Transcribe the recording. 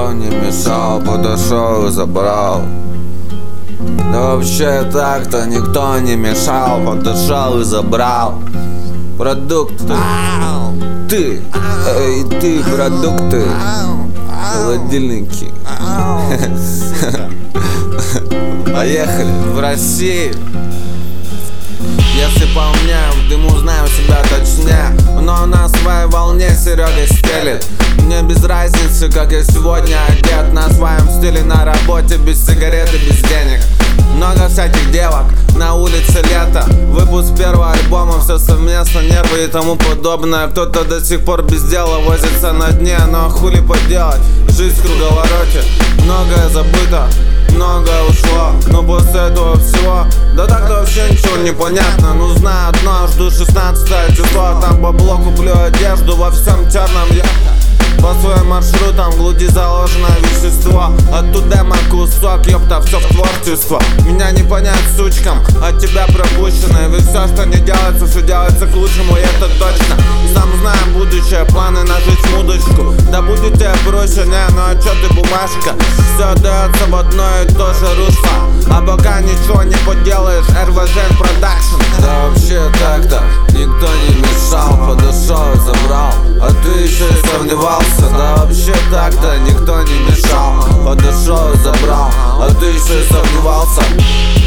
никто не мешал, подошел и забрал. Да вообще так-то никто не мешал, подошел и забрал. Продукты, ты, эй, ты, продукты, холодильники. Поехали в Россию. Если поумнеем, в дыму знаем себя точнее, но на своей волне Серега стелит. Мне без разницы, как я сегодня одет, на своем стиле, на работе, без сигарет и без денег. Много всяких девок, на улице лето, выпуск первого альбома, все совместно, нервы и тому подобное. Кто-то до сих пор без дела возится на дне, но хули поделать, жизнь в круговороте. Многое забыто, многое ушло, но после этого всего, да так-то вообще ничего не понятно. Ну знаю одно, жду 16 число, там бабло куплю одежду, во всем черном я по своим маршрутам, в груди заложено вещество. Оттуда мой кусок, ёпта, все в творчество. Меня не понять сучкам, от тебя пропущено. И ведь все, что не делается, все делается к лучшему, и это точно. Сам знаем будущее, планы нажить удочку. Да будет тебе проще, не, ну а чё ты бумажка? Все дается в одно и то же русло, а пока ничего не поделаешь, РВЖ продакшн. Да вообще так-то никто не мешал, подошел и забрал, а ты еще и сомневался. Да вообще так-то никто не мешал, подошел и забрал, а ты еще и сомневался.